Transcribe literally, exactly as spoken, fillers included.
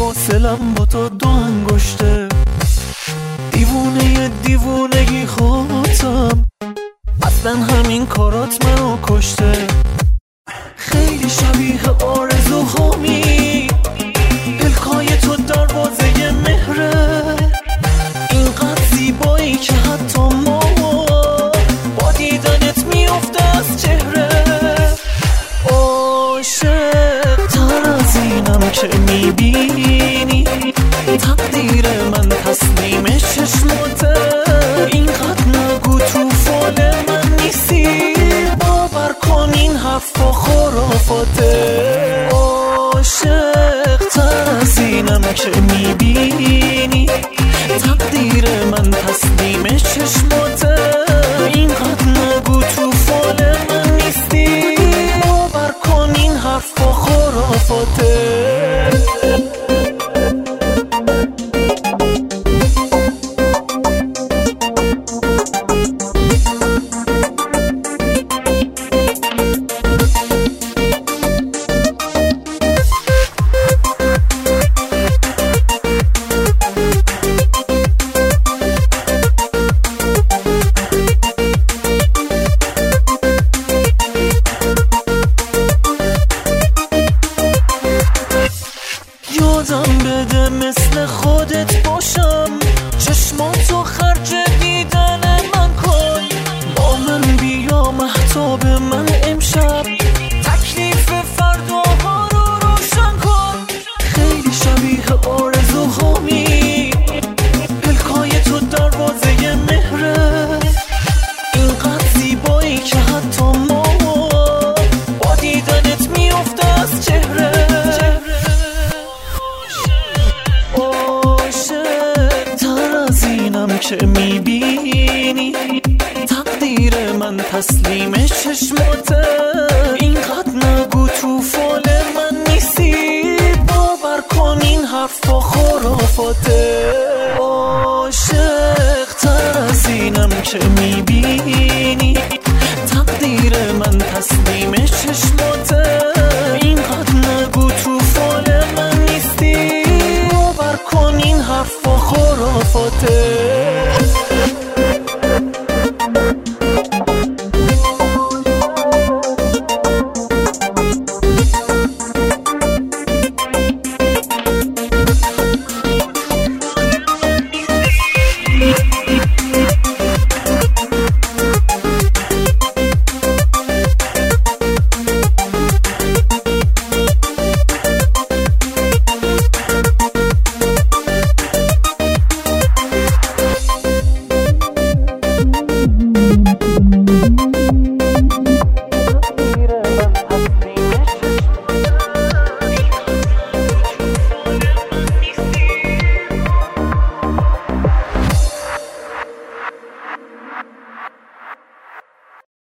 فاصلم با تو دو انگشته، دیوونه دیوونگی خودم، اصلا همین کارات منو کشته. خیلی شبیه آرزوهامی، پلکای تو دروازه مهره، اینقدر زیبایی که حتی ما با دیدنت میفته از چهره. عاشق تر از اینم که میبینی، تقدیر من تسلیم چشماته، اینقدر نگو تو فال من نیستی، باور کن این حرفا خرافاته. عاشق تر از اینم که میبینی، تقدیر من تسلیم چشماته، اینقدر نگو تو فال من نیستی، باور کن این حرفا خرافاته. یادم بده مثل خودت باشم، چشماتو خرج دیدن من کن، با من بیا مهتاب من امشب، تکلیف فرداها رو روشن کن. خیلی شبیه آرزوهامی، پلکای تو دروازه مهره، اینقدر زیبایی که حتی ما با دیدنت میفته از چهره. که میبینی، تقدیر من تسلیم چشماته، اینقدر نگو تو فال من نیستی، باور کن این حرفا خرافاته. عاشق تر از اینم که میبینی، تقدیر من تسلیم چشماته، اینقدر نگو تو فال من نیستی، باور کن این حرفا خرافاته.